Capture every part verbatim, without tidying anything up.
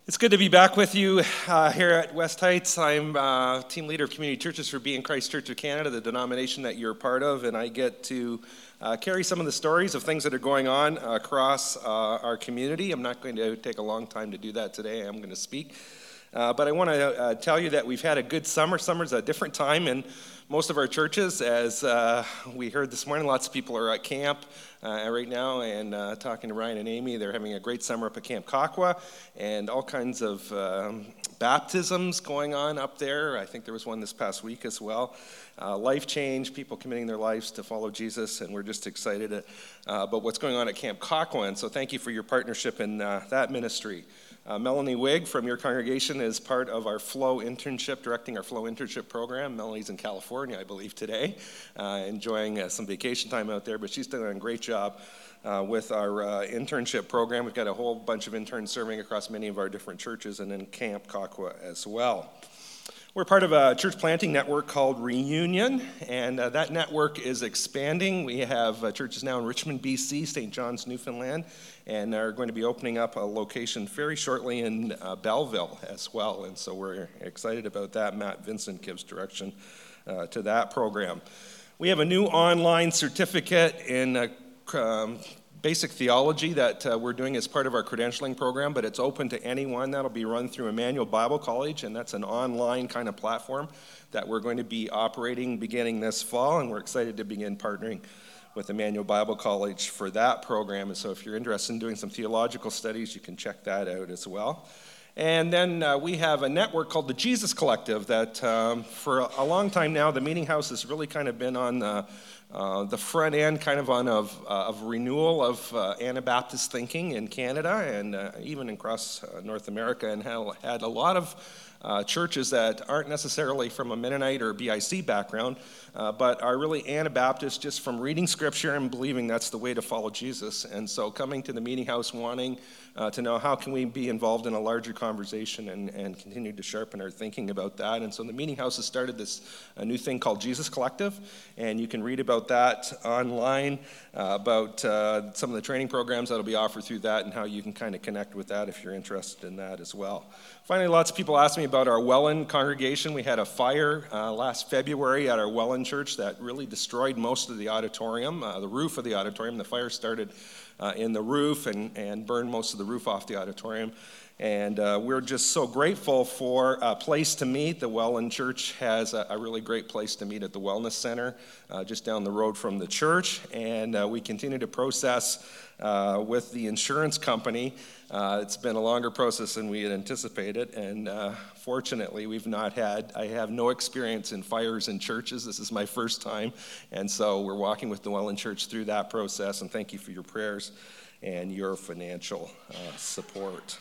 It's good to be back with you uh, here at West Heights. I'm uh, team leader of community churches for Being Christ Church of Canada, the denomination that you're part of, and I get to uh, carry some of the stories of things that are going on across uh, our community. I'm not going to take a long time to do that today. I'm going to speak. Uh, but I want to uh, tell you that we've had a good summer. Summer's a different time in most of our churches. As uh, we heard this morning, lots of people are at camp uh, right now, and uh, talking to Ryan and Amy, they're having a great summer up at Camp Kakwa, and all kinds of um, baptisms going on up there. I think there was one this past week as well. Uh, life change, people committing their lives to follow Jesus, and we're just excited uh, about what's going on at Camp Kakwa, and so thank you for your partnership in uh, that ministry. Uh, Melanie Wigg from your congregation is part of our Flow internship, directing our Flow internship program. Melanie's in California, I believe, today, uh, enjoying uh, some vacation time out there, but she's done a great job uh, with our uh, internship program. We've got a whole bunch of interns serving across many of our different churches and in Camp Kakwa as well. We're part of a church planting network called Reunion, and uh, that network is expanding. We have uh, churches now in Richmond, B C, Saint John's, Newfoundland, and are going to be opening up a location very shortly in uh, Belleville as well, and so we're excited about that. Matt Vincent gives direction uh, to that program. We have a new online certificate in uh, um, basic theology that uh, we're doing as part of our credentialing program, but it's open to anyone. That'll be run through Emmanuel Bible College, and that's an online kind of platform that we're going to be operating beginning this fall, and we're excited to begin partnering with Emmanuel Bible College for that program. And so if you're interested in doing some theological studies, you can check that out as well. And then uh, we have a network called the Jesus Collective that um, for a long time now, the Meeting House has really kind of been on the, uh, the front end kind of on of, uh, of renewal of uh, Anabaptist thinking in Canada and uh, even across uh, North America, and had, had a lot of Uh, churches that aren't necessarily from a Mennonite or B I C background, uh, but are really Anabaptist just from reading Scripture and believing that's the way to follow Jesus. And so coming to the Meeting House wanting uh, to know how can we be involved in a larger conversation and, and continue to sharpen our thinking about that. And so the Meeting House has started this a new thing called Jesus Collective, and you can read about that online, uh, about uh, some of the training programs that will be offered through that and how you can kind of connect with that if you're interested in that as well. Finally, lots of people ask me about our Welland congregation. We had a fire uh, last February at our Welland church that really destroyed most of the auditorium, uh, the roof of the auditorium. The fire started uh, in the roof and, and burned most of the roof off the auditorium. And uh, we're just so grateful for a place to meet. The Welland Church has a, a really great place to meet at the Wellness Center uh, just down the road from the church. And uh, we continue to process uh, with the insurance company. Uh, it's been a longer process than we had anticipated, and uh, fortunately we've not had, I have no experience in fires in churches. This is my first time, and so we're walking with the Welland Church through that process, and thank you for your prayers and your financial uh, support.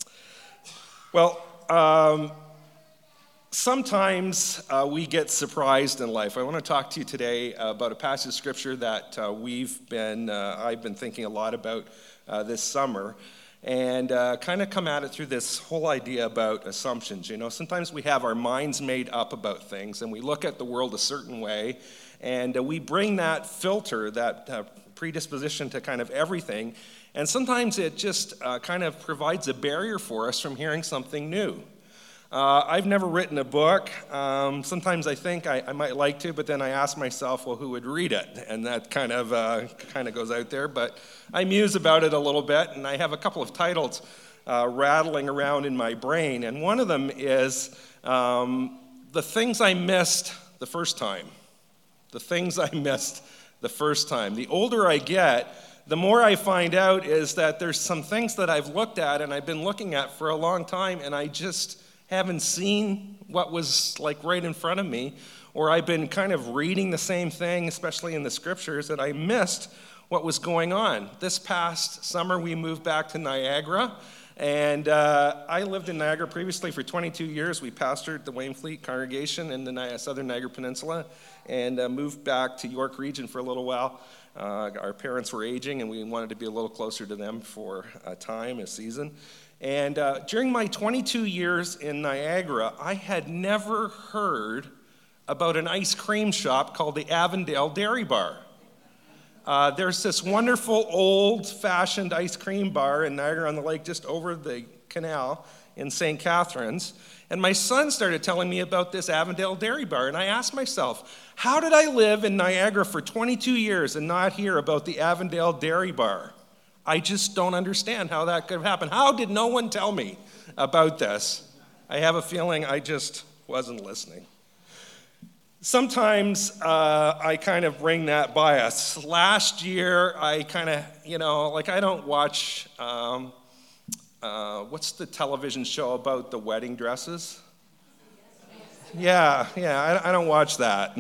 Well, um, sometimes uh, we get surprised in life. I want to talk to you today about a passage of Scripture that uh, we've been, uh, I've been thinking a lot about uh, this summer, and uh, kind of come at it through this whole idea about assumptions. You know, sometimes we have our minds made up about things, and we look at the world a certain way, and uh, we bring that filter, that uh, predisposition to kind of everything, and sometimes it just uh, kind of provides a barrier for us from hearing something new. Uh, I've never written a book. Um, sometimes I think I, I might like to, but then I ask myself, well, who would read it? And that kind of uh, kind of goes out there. But I muse about it a little bit, and I have a couple of titles uh, rattling around in my brain. And one of them is um, The Things I Missed the First Time. The Things I Missed the First Time. The older I get, the more I find out is that there's some things that I've looked at and I've been looking at for a long time, and I just haven't seen what was like right in front of me, or I've been kind of reading the same thing, especially in the Scriptures, and I missed what was going on. This past summer, we moved back to Niagara, and uh, I lived in Niagara previously for twenty-two years. We pastored the Wainfleet congregation in the Ni- southern Niagara Peninsula, and uh, moved back to York Region for a little while. Uh, our parents were aging, and we wanted to be a little closer to them for a time, a season. And uh, during my twenty-two years in Niagara, I had never heard about an ice cream shop called the Avondale Dairy Bar. Uh, there's this wonderful old-fashioned ice cream bar in Niagara-on-the-Lake just over the canal in Saint Catharines. And my son started telling me about this Avondale Dairy Bar. And I asked myself, how did I live in Niagara for twenty-two years and not hear about the Avondale Dairy Bar? I just don't understand how that could have happened. How did no one tell me about this? I have a feeling I just wasn't listening. Sometimes uh, I kind of bring that bias. Last year, I kind of, you know, like I don't watch, um, uh, what's the television show about the wedding dresses? Yeah, yeah, I, I don't watch that.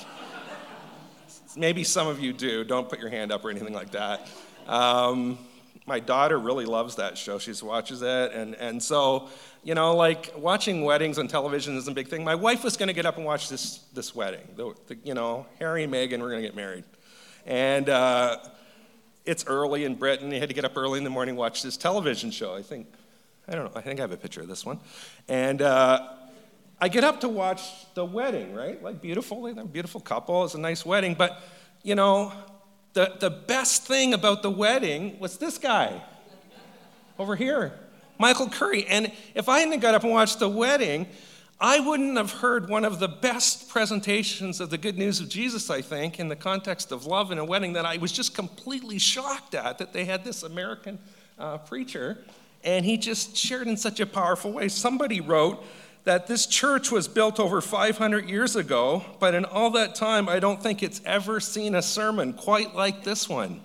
Maybe some of you do. Don't put your hand up or anything like that. Um, my daughter really loves that show. She just watches it, and, and so... You know, like watching weddings on television is a big thing. My wife was going to get up and watch this this wedding. The, the, you know, Harry and Meghan were going to get married. And uh, it's early in Britain. They had to get up early in the morning, watch this television show. I think, I don't know, I think I have a picture of this one. And uh, I get up to watch the wedding, right? Like beautiful, they're a beautiful couple. It's a nice wedding. But, you know, the, the best thing about the wedding was this guy over here. Michael Curry. And if I hadn't got up and watched the wedding, I wouldn't have heard one of the best presentations of the good news of Jesus, I think, in the context of love in a wedding that I was just completely shocked at, that they had this American uh, preacher, and he just shared in such a powerful way. Somebody wrote that this church was built over five hundred years ago, but in all that time, I don't think it's ever seen a sermon quite like this one.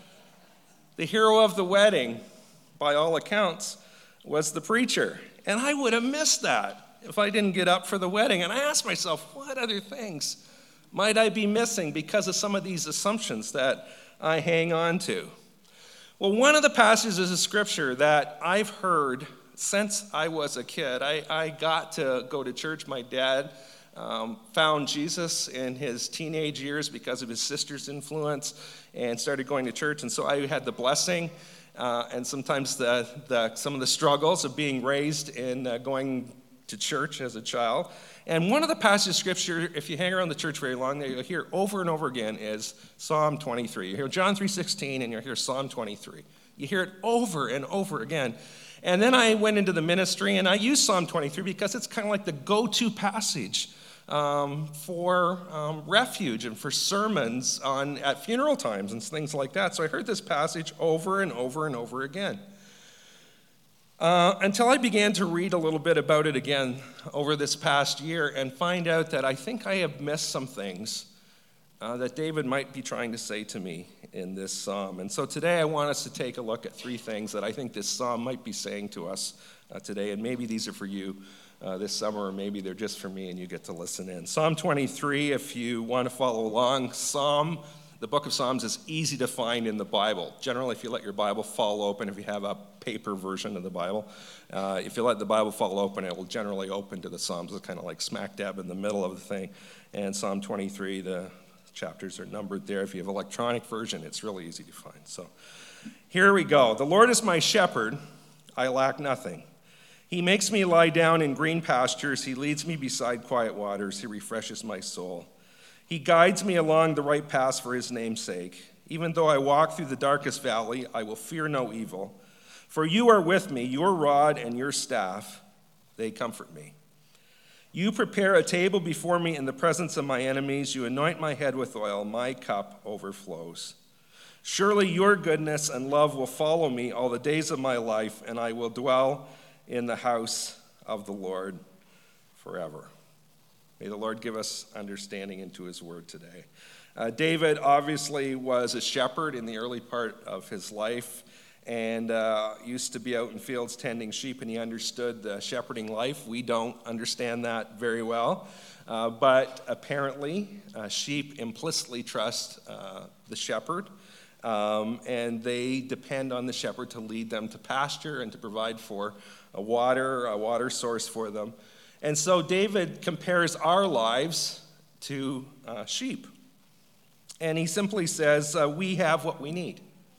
The hero of the wedding, by all accounts, was the preacher. And I would have missed that if I didn't get up for the wedding. And I asked myself, what other things might I be missing because of some of these assumptions that I hang on to? Well, one of the passages of Scripture that I've heard since I was a kid, I, I got to go to church. My dad um, found Jesus in his teenage years because of his sister's influence and started going to church. And so I had the blessing Uh, and sometimes the, the, some of the struggles of being raised in uh, going to church as a child. And one of the passages of Scripture, if you hang around the church very long, that you'll hear over and over again is Psalm twenty-three. You hear John three sixteen, and you'll hear Psalm twenty-three. You hear it over and over again. And then I went into the ministry, and I used Psalm twenty-three because it's kind of like the go-to passage Um, for um, refuge and for sermons on at funeral times and things like that. So I heard this passage over and over and over again uh, until I began to read a little bit about it again over this past year and find out that I think I have missed some things uh, that David might be trying to say to me in this psalm. And so today I want us to take a look at three things that I think this psalm might be saying to us uh, today, and maybe these are for you Uh, this summer, or maybe they're just for me and you get to listen in. Psalm twenty-three, if you want to follow along, Psalm, the book of Psalms is easy to find in the Bible. Generally, if you let your Bible fall open, if you have a paper version of the Bible, uh, if you let the Bible fall open, it will generally open to the Psalms. It's kind of like smack dab in the middle of the thing. And Psalm twenty-three, the chapters are numbered there. If you have an electronic version, it's really easy to find. So here we go. The Lord is my shepherd, I lack nothing. He makes me lie down in green pastures. He leads me beside quiet waters. He refreshes my soul. He guides me along the right paths for his name's sake. Even though I walk through the darkest valley, I will fear no evil. For you are with me, your rod and your staff, they comfort me. You prepare a table before me in the presence of my enemies. You anoint my head with oil. My cup overflows. Surely your goodness and love will follow me all the days of my life, and I will dwell in the house of the Lord forever. May the Lord give us understanding into his word today. Uh, David obviously was a shepherd in the early part of his life and uh, used to be out in fields tending sheep, and he understood the shepherding life. We don't understand that very well, uh, but apparently uh, sheep implicitly trust uh, the shepherd. Um, and they depend on the shepherd to lead them to pasture and to provide for a water, a water source for them. And so David compares our lives to uh, sheep. And he simply says, uh, we have what we need.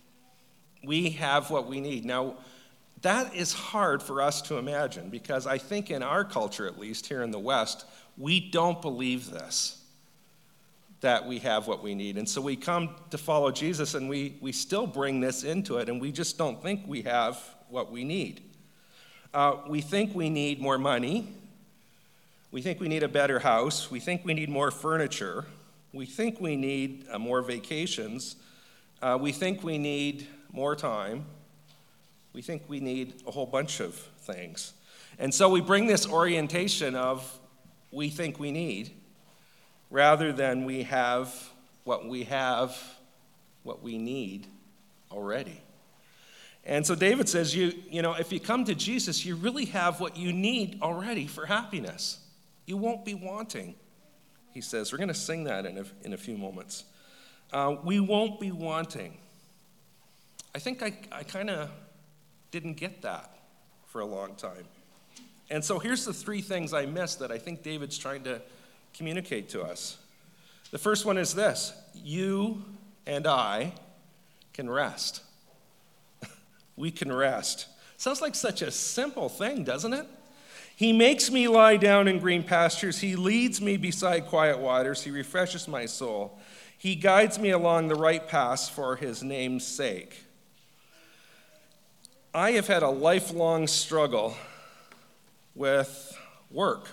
We have what we need. Now, that is hard for us to imagine because I think in our culture, at least here in the West, we don't believe this. that we have what we need. And so we come to follow Jesus, and we, we still bring this into it, and we just don't think we have what we need. Uh, we think we need more money. We think we need a better house. We think we need more furniture. We think we need uh, more vacations. Uh, we think we need more time. We think we need a whole bunch of things. And so we bring this orientation of we think we need, rather than we have what we have, what we need already. And so David says, you, you know, if you come to Jesus, you really have what you need already for happiness. You won't be wanting, he says. We're going to sing that in a, in a few moments. Uh, we won't be wanting. I think I, I kind of didn't get that for a long time. And so here's the three things I missed that I think David's trying to communicate to us. The first one is this: you and I can rest. We can rest. Sounds like such a simple thing, doesn't it? He makes me lie down in green pastures. He leads me beside quiet waters. He refreshes my soul. He guides me along the right paths for his name's sake. I have had a lifelong struggle with work.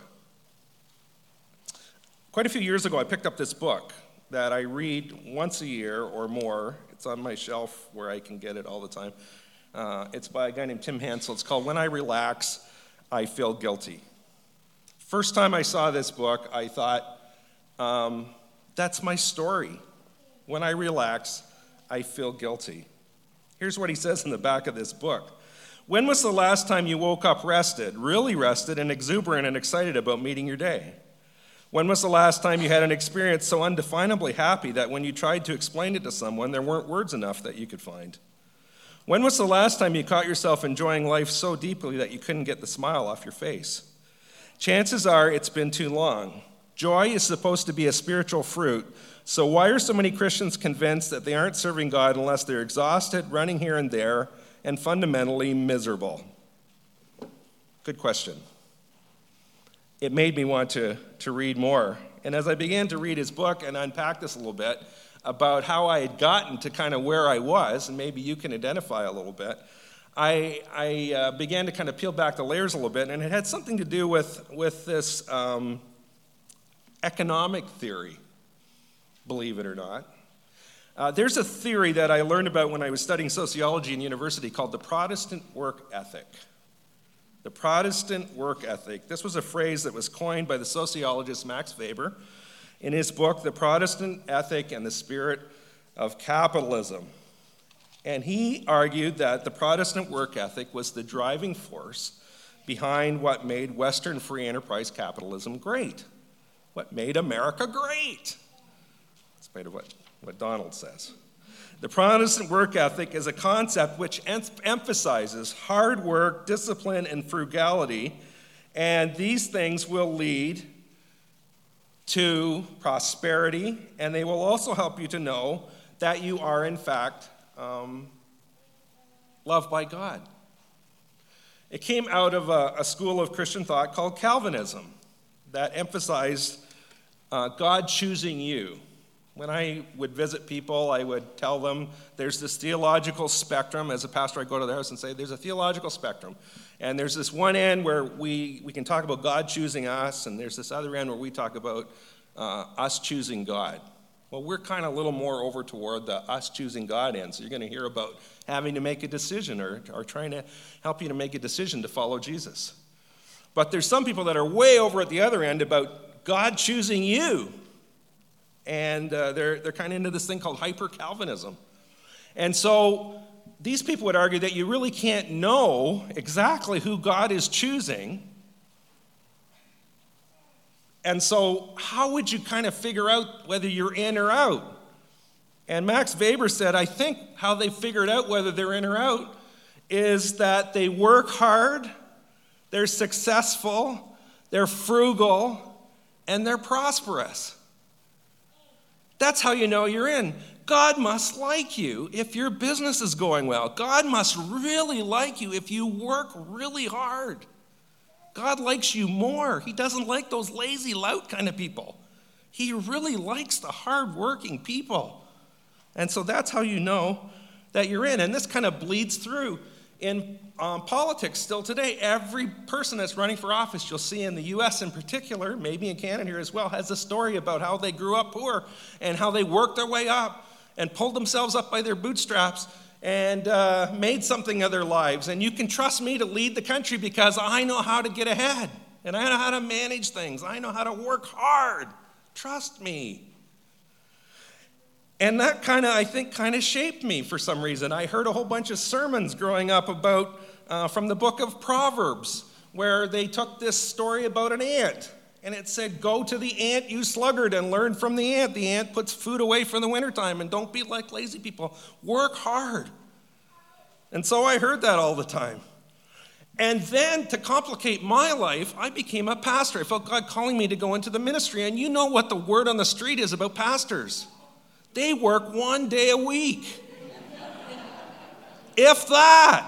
Quite a few years ago, I picked up this book that I read once a year or more. It's on my shelf where I can get it all the time. Uh, it's by a guy named Tim Hansel. It's called When I Relax, I Feel Guilty. First time I saw this book, I thought, um, that's my story. When I relax, I feel guilty. Here's what he says in the back of this book. When was the last time you woke up rested, really rested and exuberant and excited about meeting your day? When was the last time you had an experience so undefinably happy that when you tried to explain it to someone, there weren't words enough that you could find? When was the last time you caught yourself enjoying life so deeply that you couldn't get the smile off your face? Chances are it's been too long. Joy is supposed to be a spiritual fruit, so why are so many Christians convinced that they aren't serving God unless they're exhausted, running here and there, and fundamentally miserable? Good question. It made me want to, to read more. And as I began to read his book and unpack this a little bit about how I had gotten to kind of where I was, and maybe you can identify a little bit, I, I uh, began to kind of peel back the layers a little bit, and it had something to do with, with this um, economic theory, believe it or not. Uh, there's a theory that I learned about when I was studying sociology in university called the Protestant work ethic. The Protestant work ethic. This was a phrase that was coined by the sociologist Max Weber in his book, The Protestant Ethic and the Spirit of Capitalism. And he argued that the Protestant work ethic was the driving force behind what made Western free enterprise capitalism great, what made America great. It's made of what, what Donald says. The Protestant work ethic is a concept which em- emphasizes hard work, discipline, and frugality, and these things will lead to prosperity, and they will also help you to know that you are, in fact, um, loved by God. It came out of a, a school of Christian thought called Calvinism that emphasized uh, God choosing you. When I would visit people, I would tell them there's this theological spectrum. As a pastor, I go to their house and say, there's a theological spectrum. And there's this one end where we, we can talk about God choosing us, and there's this other end where we talk about uh, us choosing God. Well, we're kind of a little more over toward the us choosing God end. So you're going to hear about having to make a decision or, or trying to help you to make a decision to follow Jesus. But there's some people that are way over at the other end about God choosing you. And uh, they're, they're kind of into this thing called hyper-Calvinism. And so these people would argue that you really can't know exactly who God is choosing. And so how would you kind of figure out whether you're in or out? And Max Weber said, I think how they figured out whether they're in or out is that they work hard, they're successful, they're frugal, and they're prosperous. That's how you know you're in. God must like you if your business is going well. God must really like you if you work really hard. God likes you more. He doesn't like those lazy lout kind of people. He really likes the hardworking people. And so that's how you know that you're in. And this kind of bleeds through in um, politics still today. Every person that's running for office, you'll see in the U S in particular, maybe in Canada here as well, has a story about how they grew up poor and how they worked their way up and pulled themselves up by their bootstraps and uh, made something of their lives. And you can trust me to lead the country because I know how to get ahead. And I know how to manage things. I know how to work hard. Trust me. And that kind of, I think, kind of shaped me for some reason. I heard a whole bunch of sermons growing up about, uh, from the book of Proverbs, where they took this story about an ant. And it said, go to the ant, you sluggard, and learn from the ant. The ant puts food away for the wintertime, and don't be like lazy people. Work hard. And so I heard that all the time. And then, to complicate my life, I became a pastor. I felt God calling me to go into the ministry. And you know what the word on the street is about pastors. They work one day a week. If that.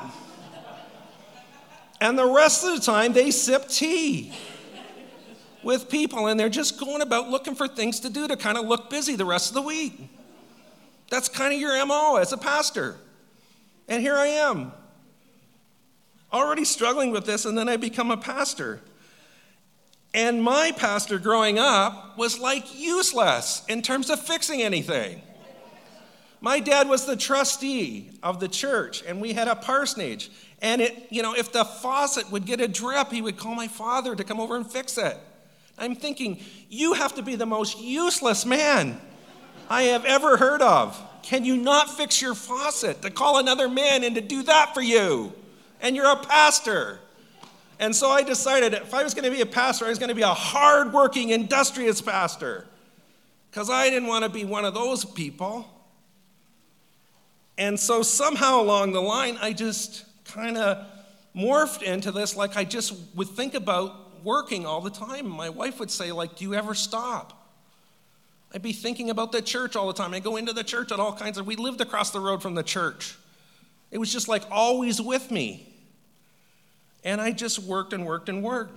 And the rest of the time, they sip tea with people, and they're just going about looking for things to do to kind of look busy the rest of the week. That's kind of your M O as a pastor. And here I am, already struggling with this, and then I become a pastor. And my pastor growing up was like useless in terms of fixing anything. My dad was the trustee of the church, and we had a parsonage. And it, you know, if the faucet would get a drip, he would call my father to come over and fix it. I'm thinking, you have to be the most useless man I have ever heard of. Can you not fix your faucet to call another man in to do that for you? And you're a pastor. And so I decided if I was going to be a pastor, I was going to be a hardworking, industrious pastor. Because I didn't want to be one of those people. And so somehow along the line, I just kind of morphed into this, like I just would think about working all the time. My wife would say, like, do you ever stop? I'd be thinking about the church all the time. I'd go into the church at all kinds of, we lived across the road from the church. It was just like always with me. And I just worked and worked and worked.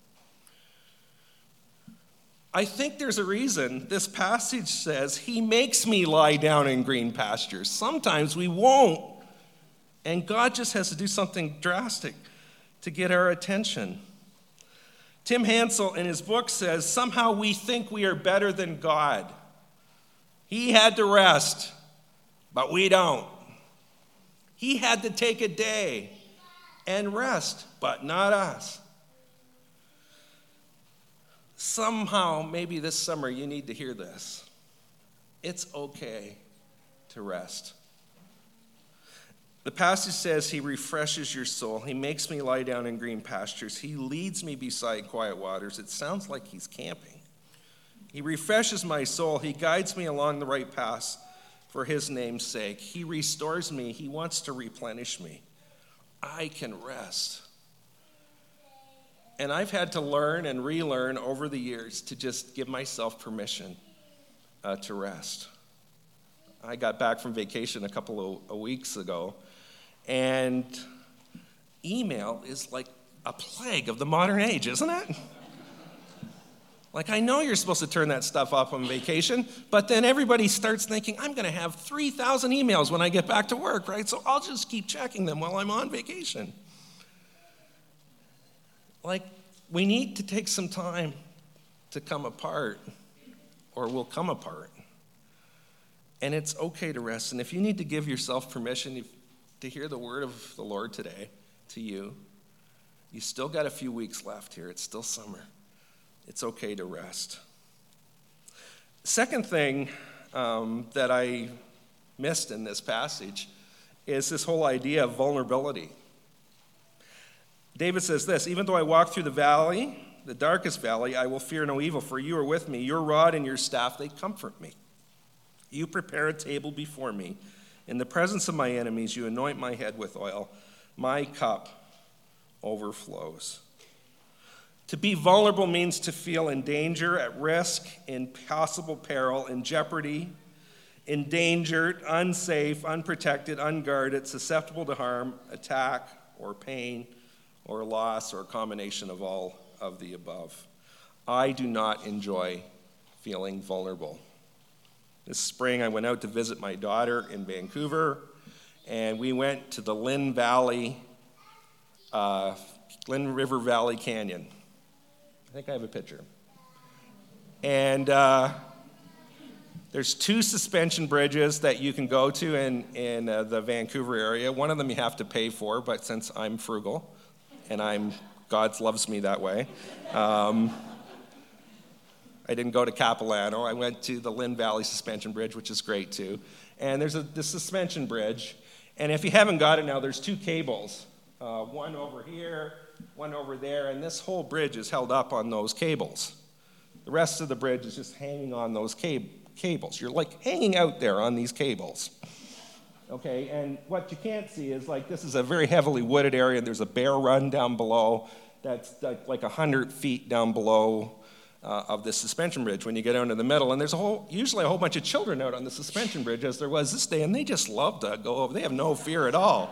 I think there's a reason this passage says, he makes me lie down in green pastures. Sometimes we won't. And God just has to do something drastic to get our attention. Tim Hansel in his book says, somehow we think we are better than God. He had to rest, but we don't. He had to take a day and rest, but not us. Somehow, maybe this summer, you need to hear this. It's okay to rest. The passage says, he refreshes your soul. He makes me lie down in green pastures. He leads me beside quiet waters. It sounds like he's camping. He refreshes my soul. He guides me along the right path for his name's sake. He restores me. He wants to replenish me. I can rest. And I've had to learn and relearn over the years to just give myself permission uh, to rest. I got back from vacation a couple of weeks ago, and email is like a plague of the modern age, isn't it? Like, I know you're supposed to turn that stuff off on vacation, but then everybody starts thinking, I'm going to have three thousand emails when I get back to work, right? So I'll just keep checking them while I'm on vacation. Like, we need to take some time to come apart, or we'll come apart. And it's okay to rest. And if you need to give yourself permission to hear the word of the Lord today to you, you still got a few weeks left here. It's still summer. It's okay to rest. Second thing um, that I missed in this passage is this whole idea of vulnerability. David says this, even though I walk through the valley, the darkest valley, I will fear no evil, for you are with me. Your rod and your staff, they comfort me. You prepare a table before me. In the presence of my enemies, you anoint my head with oil. My cup overflows. To be vulnerable means to feel in danger, at risk, in possible peril, in jeopardy, endangered, unsafe, unprotected, unguarded, susceptible to harm, attack, or pain, or loss, or a combination of all of the above. I do not enjoy feeling vulnerable. This spring, I went out to visit my daughter in Vancouver, and we went to the Lynn Valley, uh, Lynn River Valley Canyon. I think I have a picture. And uh, there's two suspension bridges that you can go to in, in uh, the Vancouver area. One of them you have to pay for, but since I'm frugal, and I'm God loves me that way, um, I didn't go to Capilano. I went to the Lynn Valley Suspension Bridge, which is great too. And there's a this suspension bridge, and if you haven't got it now, there's two cables, uh, one over here, one over there, and this whole bridge is held up on those cables. The rest of the bridge is just hanging on those cab- cables. You're like hanging out there on these cables. Okay, and what you can't see is like this is a very heavily wooded area. There's a bear run down below that's like, like one hundred feet down below uh, of this suspension bridge when you get out into the middle. And there's a whole, usually a whole bunch of children out on the suspension bridge as there was this day, and they just love to go over. They have no fear at all.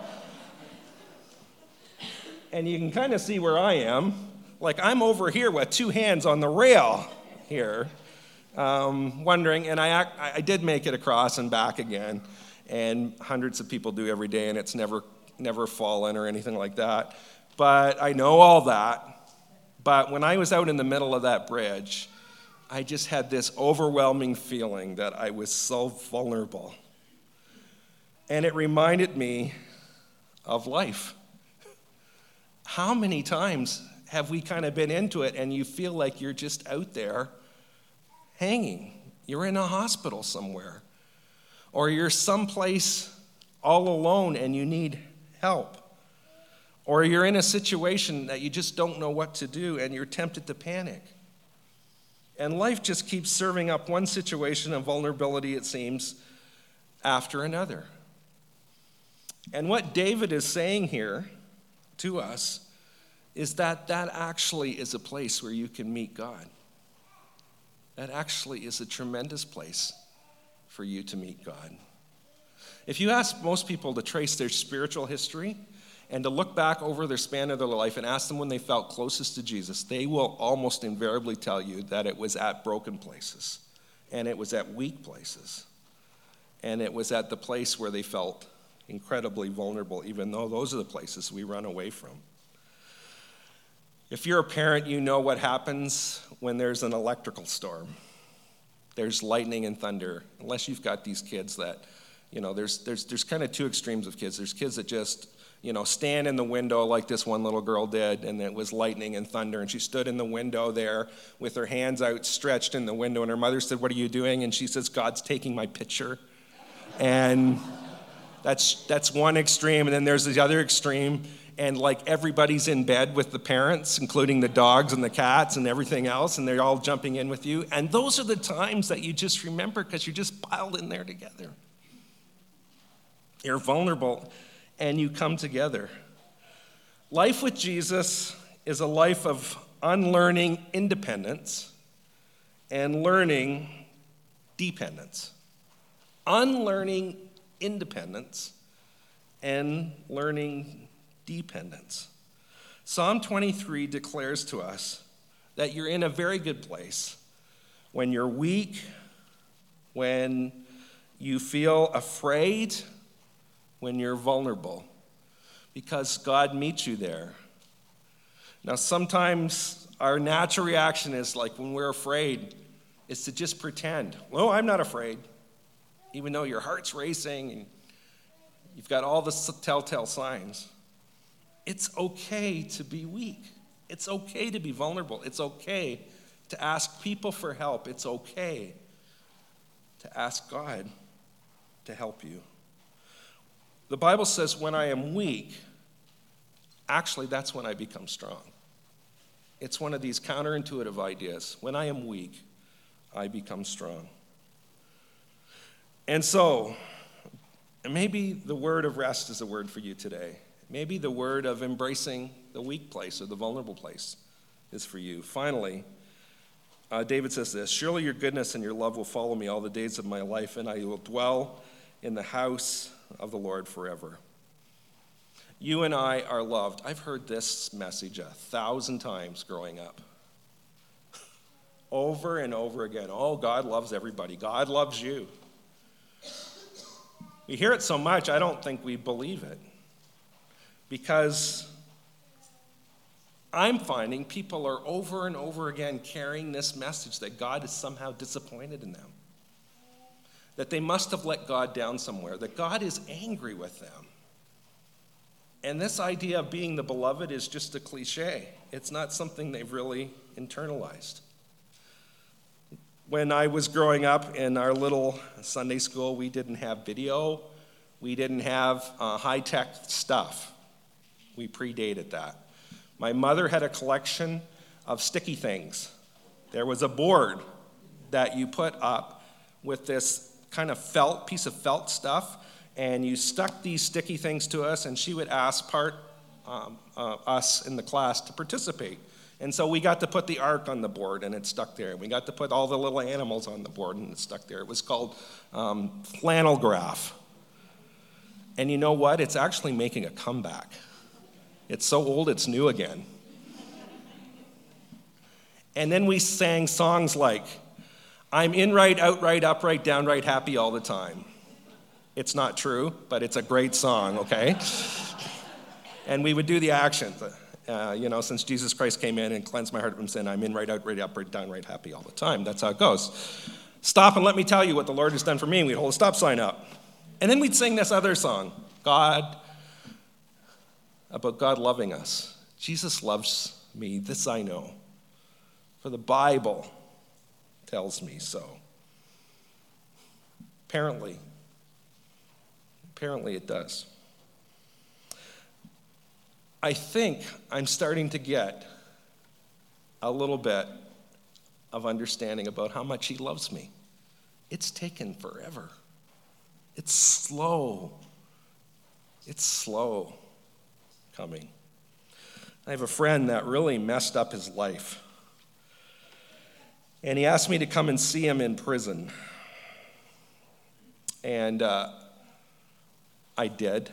And you can kind of see where I am. Like I'm over here with two hands on the rail here, um, wondering, and I, I did make it across and back again. And hundreds of people do every day, and it's never never fallen or anything like that. But I know all that. But when I was out in the middle of that bridge, I just had this overwhelming feeling that I was so vulnerable. And it reminded me of life. How many times have we kind of been into it and you feel like you're just out there hanging? You're in a hospital somewhere. Or you're someplace all alone and you need help. Or you're in a situation that you just don't know what to do and you're tempted to panic. And life just keeps serving up one situation of vulnerability, it seems, after another. And what David is saying here to us is that that actually is a place where you can meet God. That actually is a tremendous place for you to meet God. If you ask most people to trace their spiritual history and to look back over their span of their life and ask them when they felt closest to Jesus, they will almost invariably tell you that it was at broken places, and it was at weak places, and it was at the place where they felt incredibly vulnerable, even though those are the places we run away from. If you're a parent, you know what happens when there's an electrical storm. There's lightning and thunder, unless you've got these kids that, you know, there's there's there's kind of two extremes of kids. There's kids that just, you know, stand in the window like this one little girl did, and it was lightning and thunder, and she stood in the window there with her hands outstretched in the window, and her mother said, "What are you doing?" And she says, "God's taking my picture." And that's that's one extreme, and then there's the other extreme, and like everybody's in bed with the parents, including the dogs and the cats and everything else, and they're all jumping in with you. And those are the times that you just remember because you're just piled in there together. You're vulnerable, and you come together. Life with Jesus is a life of unlearning independence and learning dependence. Unlearning independence and learning dependence. Psalm twenty-three declares to us that you're in a very good place when you're weak, when you feel afraid, when you're vulnerable, because God meets you there. Now, sometimes our natural reaction is like when we're afraid, is to just pretend, "Oh, I'm not afraid," even though your heart's racing and you've got all the telltale signs. It's okay to be weak. It's okay to be vulnerable. It's okay to ask people for help. It's okay to ask God to help you. The Bible says when I am weak, actually that's when I become strong. It's one of these counterintuitive ideas. When I am weak, I become strong. And so, maybe the word of rest is a word for you today. Maybe the word of embracing the weak place or the vulnerable place is for you. Finally, uh, David says this, "Surely your goodness and your love will follow me all the days of my life, and I will dwell in the house of the Lord forever." You and I are loved. I've heard this message a thousand times growing up. over and over again. Oh, God loves everybody. God loves you. We hear it so much, I don't think we believe it. Because I'm finding people are over and over again carrying this message that God is somehow disappointed in them. That they must have let God down somewhere, that God is angry with them. And this idea of being the beloved is just a cliche. It's not something they've really internalized. When I was growing up in our little Sunday school, we didn't have video. We didn't have uh, high-tech stuff. We predated that. My mother had a collection of sticky things. There was a board that you put up with this kind of felt, piece of felt stuff, and you stuck these sticky things to us, and she would ask part um, uh, us in the class to participate. And so we got to put the ark on the board, and it stuck there. We got to put all the little animals on the board, and it stuck there. It was called um, flannel graph. And you know what? It's actually making a comeback. It's so old, it's new again. And then we sang songs like, I'm in right, out right, up right, down right, happy all the time. It's not true, but it's a great song, okay? And we would do the actions. Uh, you know, since Jesus Christ came in and cleansed my heart from sin, I'm in right, out right, up right, down right, happy all the time. That's how it goes. Stop and let me tell you what the Lord has done for me. And we'd hold a stop sign up. And then we'd sing this other song, God, about God loving us. Jesus loves me, this I know, for the Bible tells me so. Apparently, apparently it does. I think I'm starting to get a little bit of understanding about how much he loves me. It's taken forever. It's slow. It's slow coming. I have a friend that really messed up his life. And he asked me to come and see him in prison. And uh, I did.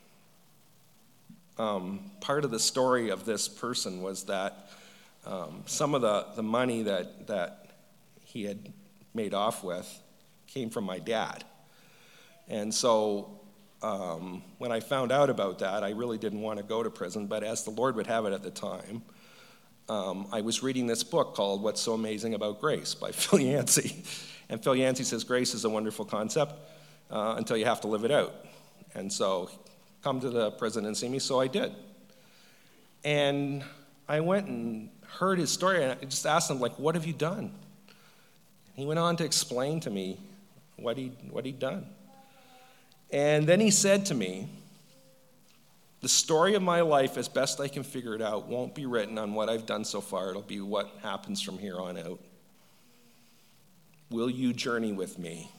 Um, part of the story of this person was that um, some of the, the money that, that he had made off with came from my dad. And so um, when I found out about that, I really didn't want to go to prison, but as the Lord would have it at the time, um, I was reading this book called What's So Amazing About Grace by Phil Yancey. And Phil Yancey says grace is a wonderful concept uh, until you have to live it out. And so come to the prison and see me, so I did. And I went and heard his story, and I just asked him, like, what have you done? He went on to explain to me what, he, what he'd done. And then he said to me, the story of my life, as best I can figure it out, won't be written on what I've done so far. It'll be what happens from here on out. Will you journey with me?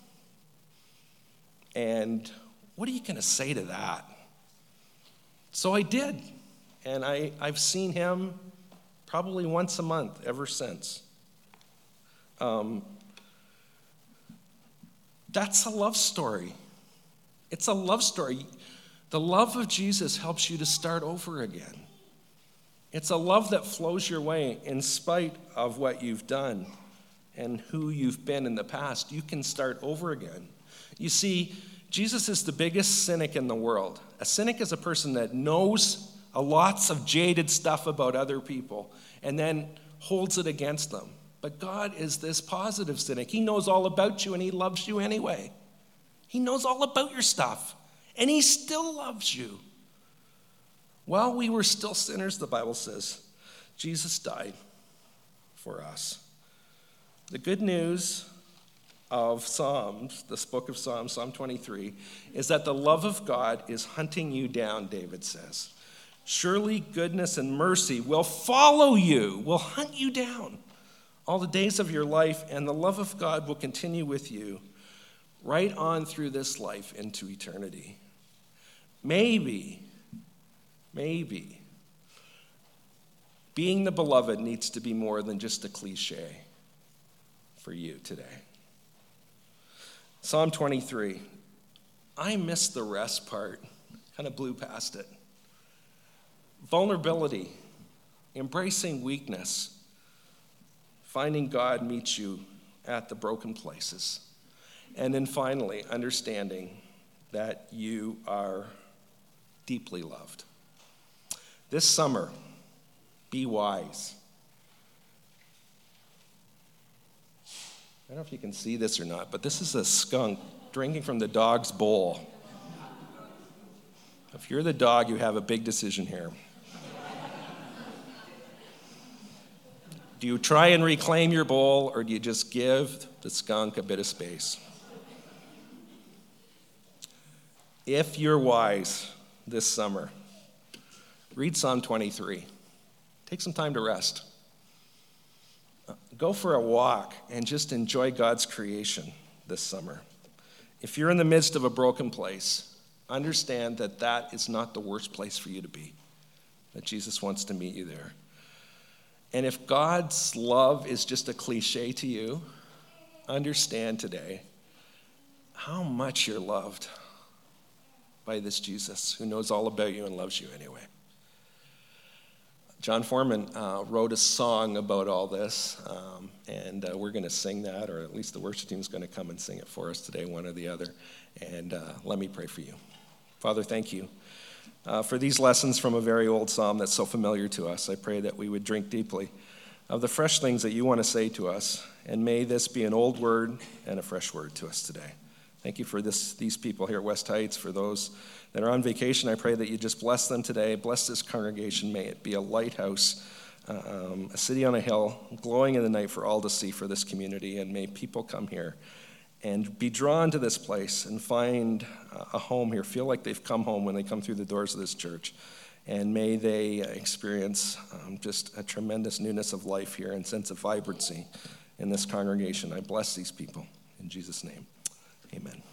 And what are you going to say to that? So I did. And I, I've seen him probably once a month ever since. Um, that's a love story. It's a love story. The love of Jesus helps you to start over again. It's a love that flows your way in spite of what you've done and who you've been in the past. You can start over again. You see, Jesus is the biggest cynic in the world. A cynic is a person that knows a lots of jaded stuff about other people and then holds it against them. But God is this positive cynic. He knows all about you and he loves you anyway. He knows all about your stuff and he still loves you. While we were still sinners, the Bible says, Jesus died for us. The good news of Psalms, this book of Psalms, Psalm twenty-three, is that the love of God is hunting you down, David says. Surely goodness and mercy will follow you, will hunt you down all the days of your life, and the love of God will continue with you right on through this life into eternity. Maybe, maybe, being the beloved needs to be more than just a cliche for you today. Psalm twenty-three. I missed the rest part, kind of blew past it. Vulnerability, embracing weakness, finding God meets you at the broken places. And then finally, understanding that you are deeply loved. This summer, be wise. I don't know if you can see this or not, but this is a skunk drinking from the dog's bowl. If you're the dog, you have a big decision here. Do you try and reclaim your bowl, or do you just give the skunk a bit of space? If you're wise this summer, read Psalm twenty-three. Take some time to rest. Go for a walk and just enjoy God's creation this summer. If you're in the midst of a broken place, understand that that is not the worst place for you to be, that Jesus wants to meet you there. And if God's love is just a cliche to you, understand today how much you're loved by this Jesus who knows all about you and loves you anyway. John Foreman uh, wrote a song about all this, um, and uh, we're going to sing that, or at least the worship team is going to come and sing it for us today, one or the other. And uh, let me pray for you. Father, thank you uh, for these lessons from a very old psalm that's so familiar to us. I pray that we would drink deeply of the fresh things that you want to say to us, and may this be an old word and a fresh word to us today. Thank you for this, these people here at West Heights, for those that are on vacation. I pray that you just bless them today. Bless this congregation. May it be a lighthouse, um, a city on a hill, glowing in the night for all to see for this community. And may people come here and be drawn to this place and find a home here, feel like they've come home when they come through the doors of this church. And may they experience um, just a tremendous newness of life here and sense of vibrancy in this congregation. I bless these people in Jesus' name. Amen.